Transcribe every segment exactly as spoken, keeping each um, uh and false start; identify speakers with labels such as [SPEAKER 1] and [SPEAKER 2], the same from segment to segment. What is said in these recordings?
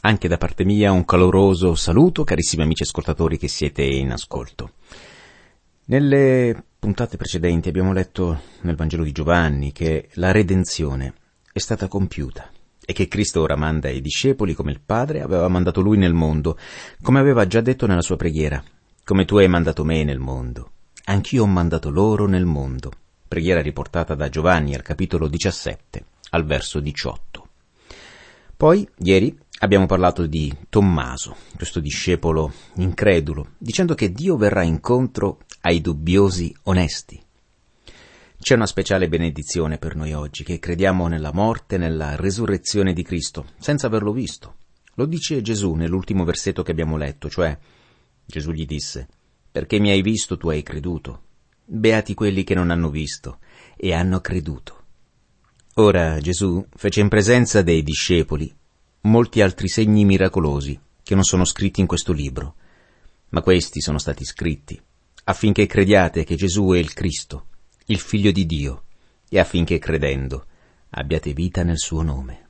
[SPEAKER 1] Anche da parte mia un caloroso saluto, carissimi amici ascoltatori che siete in ascolto. Nelle puntate precedenti abbiamo letto nel Vangelo di Giovanni che la redenzione è stata compiuta e che Cristo ora manda i discepoli come il Padre aveva mandato Lui nel mondo, come aveva già detto nella sua preghiera: come tu hai mandato me nel mondo, anch'io ho mandato loro nel mondo. Preghiera riportata da Giovanni al capitolo diciassette, al verso diciotto. Poi, ieri, abbiamo parlato di Tommaso, questo discepolo incredulo, dicendo che Dio verrà incontro ai dubbiosi onesti. C'è una speciale benedizione per noi oggi, che crediamo nella morte e nella resurrezione di Cristo, senza averlo visto. Lo dice Gesù nell'ultimo versetto che abbiamo letto, cioè Gesù gli disse: «Perché mi hai visto tu hai creduto. Beati quelli che non hanno visto e hanno creduto». Ora Gesù fece in presenza dei discepoli molti altri segni miracolosi che non sono scritti in questo libro, ma questi sono stati scritti affinché crediate che Gesù è il Cristo, il Figlio di Dio, e affinché credendo abbiate vita nel suo nome.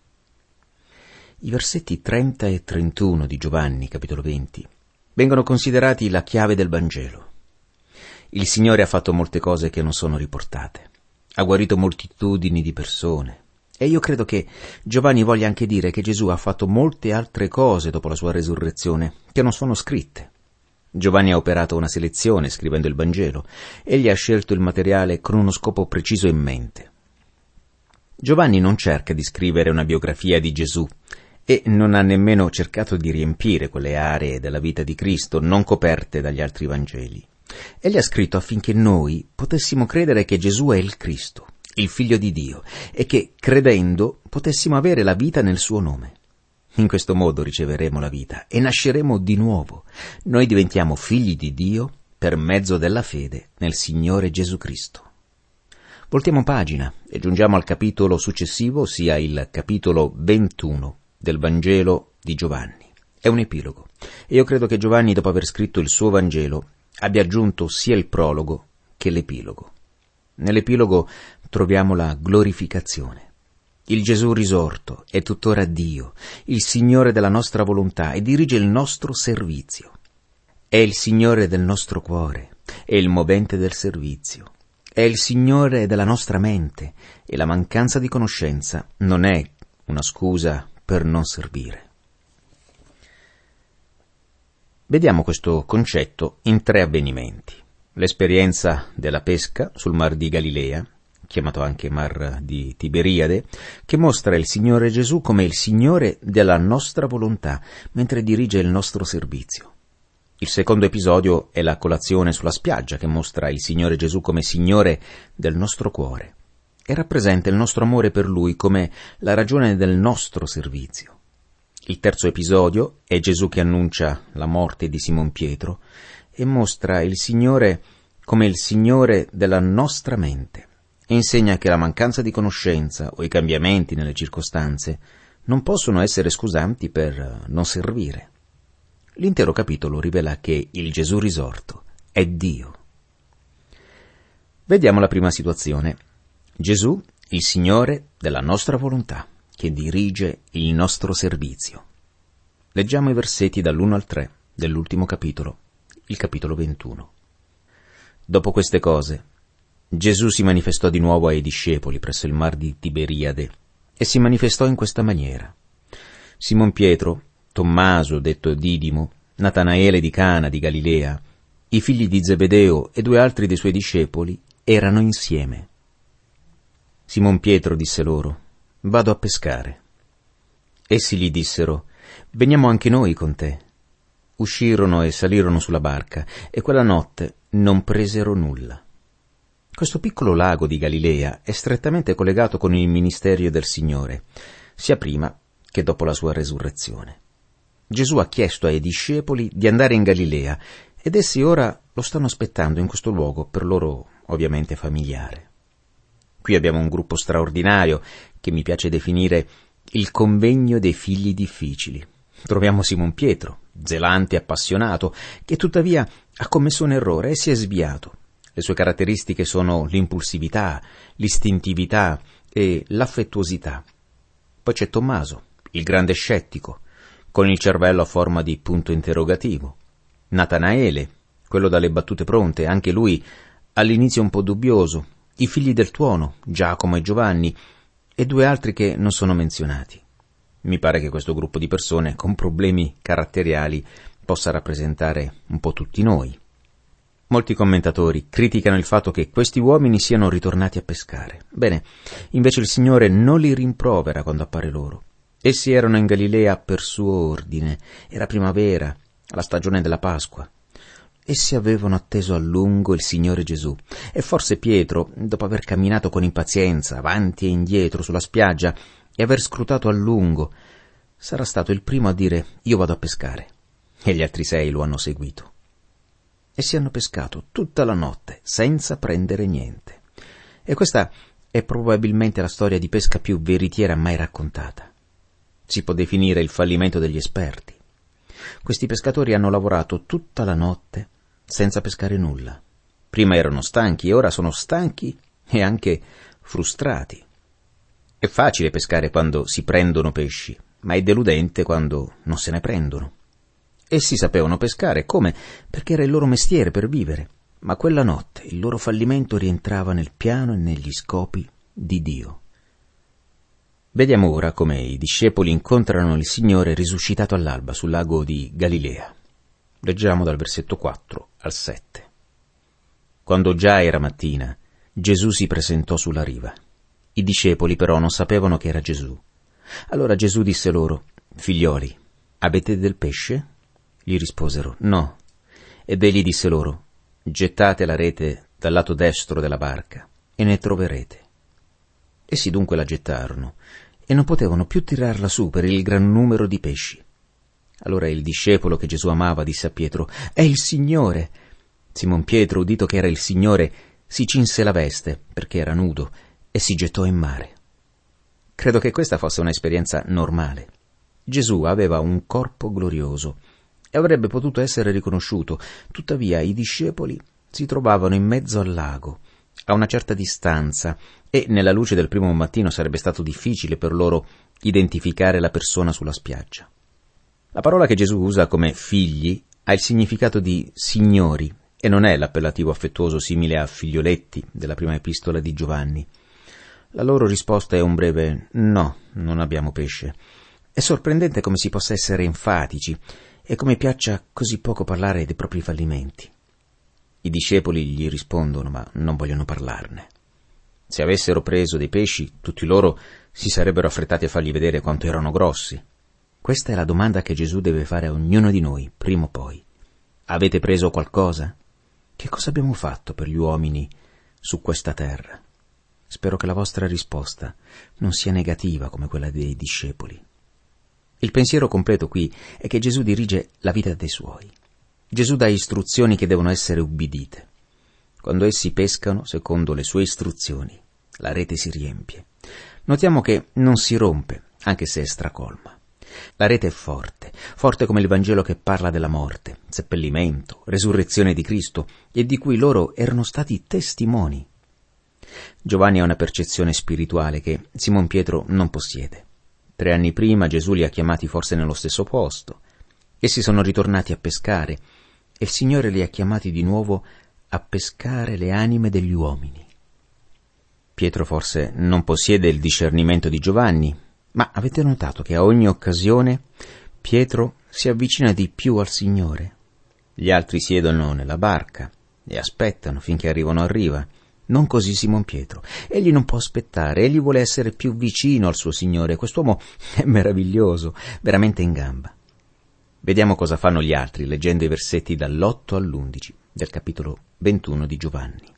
[SPEAKER 1] I versetti trenta e trentuno di Giovanni, capitolo venti, vengono considerati la chiave del Vangelo. Il Signore ha fatto molte cose che non sono riportate, ha guarito moltitudini di persone, e io credo che Giovanni voglia anche dire che Gesù ha fatto molte altre cose dopo la sua resurrezione che non sono scritte. Giovanni ha operato una selezione scrivendo il Vangelo. Egli ha scelto il materiale con uno scopo preciso in mente. Giovanni non cerca di scrivere una biografia di Gesù e non ha nemmeno cercato di riempire quelle aree della vita di Cristo non coperte dagli altri Vangeli. Egli ha scritto affinché noi potessimo credere che Gesù è il Cristo, il Figlio di Dio, e che, credendo, potessimo avere la vita nel suo nome. In questo modo riceveremo la vita e nasceremo di nuovo. Noi diventiamo figli di Dio per mezzo della fede nel Signore Gesù Cristo. Voltiamo pagina e giungiamo al capitolo successivo, ossia il capitolo ventuno del Vangelo di Giovanni. È un epilogo, e io credo che Giovanni, dopo aver scritto il suo Vangelo, abbia aggiunto sia il prologo che l'epilogo. Nell'epilogo troviamo la glorificazione. Il Gesù risorto è tuttora Dio, il Signore della nostra volontà, e dirige il nostro servizio. È il Signore del nostro cuore, è il movente del servizio. È il Signore della nostra mente, e la mancanza di conoscenza non è una scusa per non servire. Vediamo questo concetto in tre avvenimenti. L'esperienza della pesca sul Mar di Galilea, chiamato anche Mar di Tiberiade, che mostra il Signore Gesù come il Signore della nostra volontà, mentre dirige il nostro servizio. Il secondo episodio è la colazione sulla spiaggia, che mostra il Signore Gesù come Signore del nostro cuore e rappresenta il nostro amore per Lui come la ragione del nostro servizio. Il terzo episodio è Gesù che annuncia la morte di Simon Pietro e mostra il Signore come il Signore della nostra mente e insegna che la mancanza di conoscenza o i cambiamenti nelle circostanze non possono essere scusanti per non servire. L'intero capitolo rivela che il Gesù risorto è Dio. Vediamo la prima situazione. Gesù, il Signore della nostra volontà, che dirige il nostro servizio. Leggiamo i versetti dall'uno al tre dell'ultimo capitolo, il capitolo ventuno. Dopo queste cose, Gesù si manifestò di nuovo ai discepoli presso il Mar di Tiberiade e si manifestò in questa maniera. Simon Pietro, Tommaso, detto Didimo, Natanaele di Cana di Galilea, i figli di Zebedeo e due altri dei suoi discepoli erano insieme. Simon Pietro disse loro: «Vado a pescare». Essi gli dissero: «Veniamo anche noi con te». Uscirono e salirono sulla barca, e quella notte non presero nulla. Questo piccolo lago di Galilea è strettamente collegato con il ministero del Signore, sia prima che dopo la sua resurrezione. Gesù ha chiesto ai discepoli di andare in Galilea, ed essi ora lo stanno aspettando in questo luogo, per loro ovviamente familiare. Qui abbiamo un gruppo straordinario che mi piace definire il convegno dei figli difficili. Troviamo Simon Pietro, zelante e appassionato, che tuttavia ha commesso un errore e si è sviato. Le sue caratteristiche sono l'impulsività, l'istintività e l'affettuosità. Poi c'è Tommaso, il grande scettico, con il cervello a forma di punto interrogativo. Natanaele, quello dalle battute pronte, anche lui all'inizio un po' dubbioso, i figli del tuono, Giacomo e Giovanni, e due altri che non sono menzionati. Mi pare che questo gruppo di persone con problemi caratteriali possa rappresentare un po' tutti noi. Molti commentatori criticano il fatto che questi uomini siano ritornati a pescare. Bene, invece il Signore non li rimprovera quando appare loro. Essi erano in Galilea per suo ordine, era primavera, la stagione della Pasqua. Essi avevano atteso a lungo il Signore Gesù, e forse Pietro, dopo aver camminato con impazienza avanti e indietro sulla spiaggia e aver scrutato a lungo, sarà stato il primo a dire «Io vado a pescare», e gli altri sei lo hanno seguito. Essi hanno pescato tutta la notte senza prendere niente. E questa è probabilmente la storia di pesca più veritiera mai raccontata. Si può definire il fallimento degli esperti. Questi pescatori hanno lavorato tutta la notte senza pescare nulla. Prima erano stanchi e ora sono stanchi e anche frustrati. È facile pescare quando si prendono pesci, ma è deludente quando non se ne prendono. Essi sapevano pescare, come? Perché era il loro mestiere per vivere, ma quella notte il loro fallimento rientrava nel piano e negli scopi di Dio. Vediamo ora come i discepoli incontrano il Signore risuscitato all'alba sul lago di Galilea. Leggiamo dal versetto quattro al sette. Quando già era mattina, Gesù si presentò sulla riva. I discepoli però non sapevano che era Gesù. Allora Gesù disse loro: «Figlioli, avete del pesce?» Gli risposero: «No». Ed egli disse loro: «Gettate la rete dal lato destro della barca e ne troverete». Essi dunque la gettarono e non potevano più tirarla su per il gran numero di pesci. Allora il discepolo che Gesù amava disse a Pietro: «È il Signore!» Simon Pietro, udito che era il Signore, si cinse la veste, perché era nudo, e si gettò in mare. Credo che questa fosse un'esperienza normale. Gesù aveva un corpo glorioso e avrebbe potuto essere riconosciuto, tuttavia i discepoli si trovavano in mezzo al lago, a una certa distanza, e nella luce del primo mattino sarebbe stato difficile per loro identificare la persona sulla spiaggia. La parola che Gesù usa come figli ha il significato di signori e non è l'appellativo affettuoso simile a figlioletti della prima epistola di Giovanni. La loro risposta è un breve «no, non abbiamo pesce». È sorprendente come si possa essere enfatici e come piaccia così poco parlare dei propri fallimenti. I discepoli gli rispondono, ma non vogliono parlarne. Se avessero preso dei pesci, tutti loro si sarebbero affrettati a fargli vedere quanto erano grossi. Questa è la domanda che Gesù deve fare a ognuno di noi, prima o poi. Avete preso qualcosa? Che cosa abbiamo fatto per gli uomini su questa terra? Spero che la vostra risposta non sia negativa come quella dei discepoli. Il pensiero completo qui è che Gesù dirige la vita dei suoi. Gesù dà istruzioni che devono essere ubbidite. Quando essi pescano secondo le sue istruzioni, la rete si riempie. Notiamo che non si rompe, anche se è stracolma. La rete è forte, forte come il Vangelo che parla della morte, seppellimento, resurrezione di Cristo, e di cui loro erano stati testimoni. Giovanni ha una percezione spirituale che Simon Pietro non possiede. Tre anni prima Gesù li ha chiamati forse nello stesso posto. Essi sono ritornati a pescare e il Signore li ha chiamati di nuovo a pescare le anime degli uomini. Pietro forse non possiede il discernimento di Giovanni, ma avete notato che a ogni occasione Pietro si avvicina di più al Signore. Gli altri siedono nella barca e aspettano finché arrivano a riva. Non così Simon Pietro. Egli non può aspettare, egli vuole essere più vicino al suo Signore. Quest'uomo è meraviglioso, veramente in gamba. Vediamo cosa fanno gli altri, leggendo i versetti dall'otto all'undici del capitolo ventuno di Giovanni.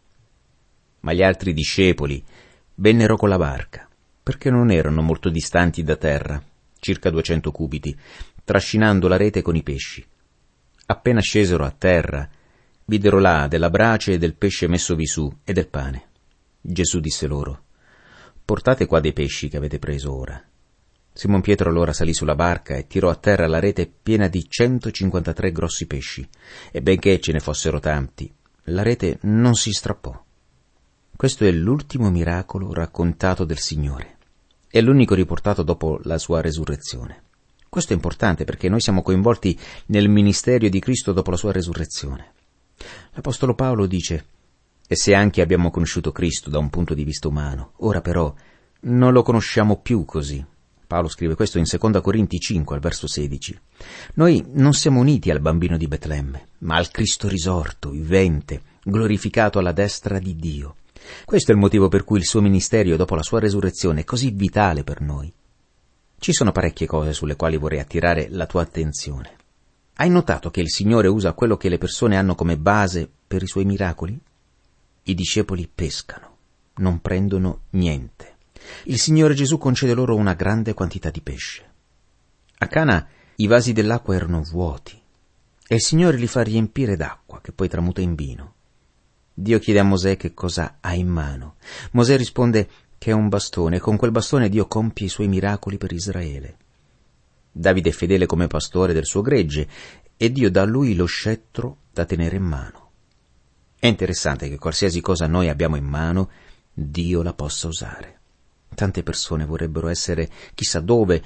[SPEAKER 1] Ma gli altri discepoli vennero con la barca, perché non erano molto distanti da terra, circa duecento cubiti, trascinando la rete con i pesci. Appena scesero a terra, videro là della brace e del pesce messovi su e del pane. Gesù disse loro: «Portate qua dei pesci che avete preso ora». Simon Pietro allora salì sulla barca e tirò a terra la rete piena di centocinquantatré grossi pesci, e benché ce ne fossero tanti, la rete non si strappò. Questo è l'ultimo miracolo raccontato del Signore. È l'unico riportato dopo la sua resurrezione. Questo è importante perché noi siamo coinvolti nel ministero di Cristo dopo la sua resurrezione. L'Apostolo Paolo dice: «E se anche abbiamo conosciuto Cristo da un punto di vista umano, ora però non lo conosciamo più così». Paolo scrive questo in seconda Corinti cinque, al verso sedici. Noi non siamo uniti al bambino di Betlemme, ma al Cristo risorto, vivente, glorificato alla destra di Dio. Questo è il motivo per cui il suo ministero dopo la sua resurrezione è così vitale per noi. Ci sono parecchie cose sulle quali vorrei attirare la tua attenzione. Hai notato che il Signore usa quello che le persone hanno come base per i suoi miracoli? I discepoli pescano, non prendono niente. Il Signore Gesù concede loro una grande quantità di pesce. A Cana i vasi dell'acqua erano vuoti e il Signore li fa riempire d'acqua che poi tramuta in vino. Dio chiede a Mosè che cosa ha in mano. Mosè risponde che è un bastone e con quel bastone Dio compie i suoi miracoli per Israele. Davide è fedele come pastore del suo gregge e Dio dà a lui lo scettro da tenere in mano. È interessante che qualsiasi cosa noi abbiamo in mano, Dio la possa usare. Tante persone vorrebbero essere chissà dove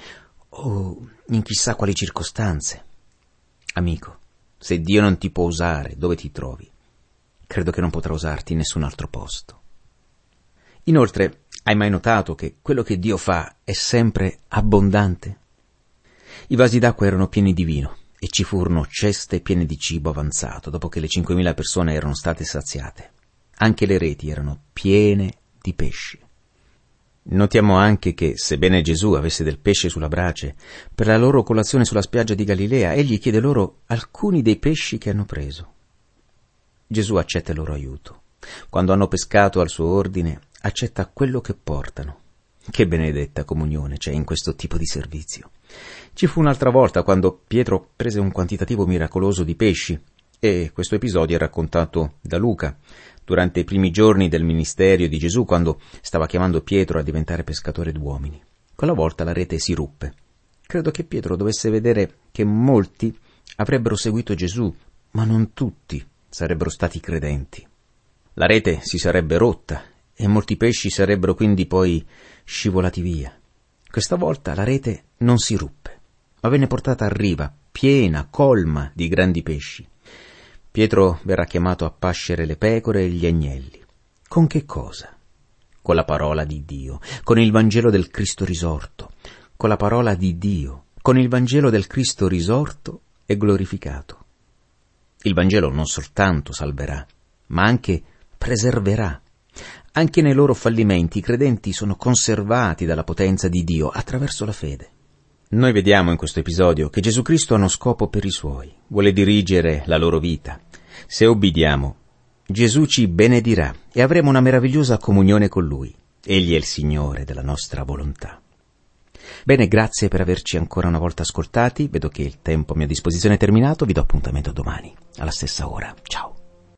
[SPEAKER 1] o in chissà quali circostanze. Amico, se Dio non ti può usare dove ti trovi, credo che non potrà usarti in nessun altro posto. Inoltre, hai mai notato che quello che Dio fa è sempre abbondante? I vasi d'acqua erano pieni di vino e ci furono ceste piene di cibo avanzato dopo che le cinquemila persone erano state saziate. Anche le reti erano piene di pesci. Notiamo anche che, sebbene Gesù avesse del pesce sulla brace, per la loro colazione sulla spiaggia di Galilea, egli chiede loro alcuni dei pesci che hanno preso. Gesù accetta il loro aiuto. Quando hanno pescato al suo ordine, accetta quello che portano. Che benedetta comunione c'è in questo tipo di servizio. Ci fu un'altra volta quando Pietro prese un quantitativo miracoloso di pesci, e questo episodio è raccontato da Luca durante i primi giorni del ministero di Gesù, quando stava chiamando Pietro a diventare pescatore d'uomini. Quella volta la rete si ruppe. Credo che Pietro dovesse vedere che molti avrebbero seguito Gesù, ma non tutti sarebbero stati credenti. La rete si sarebbe rotta e molti pesci sarebbero quindi poi scivolati via. Questa volta la rete non si ruppe, ma venne portata a riva, piena, colma di grandi pesci. Pietro verrà chiamato a pascere le pecore e gli agnelli. Con che cosa? Con la parola di Dio, con il Vangelo del Cristo risorto, con la parola di Dio, con il Vangelo del Cristo risorto e glorificato. Il Vangelo non soltanto salverà, ma anche preserverà. Anche nei loro fallimenti i credenti sono conservati dalla potenza di Dio attraverso la fede. Noi vediamo in questo episodio che Gesù Cristo ha uno scopo per i suoi, vuole dirigere la loro vita. Se obbediamo, Gesù ci benedirà e avremo una meravigliosa comunione con Lui. Egli è il Signore della nostra volontà. Bene, grazie per averci ancora una volta ascoltati. Vedo che il tempo a mia disposizione è terminato. Vi do appuntamento domani, alla stessa ora. Ciao.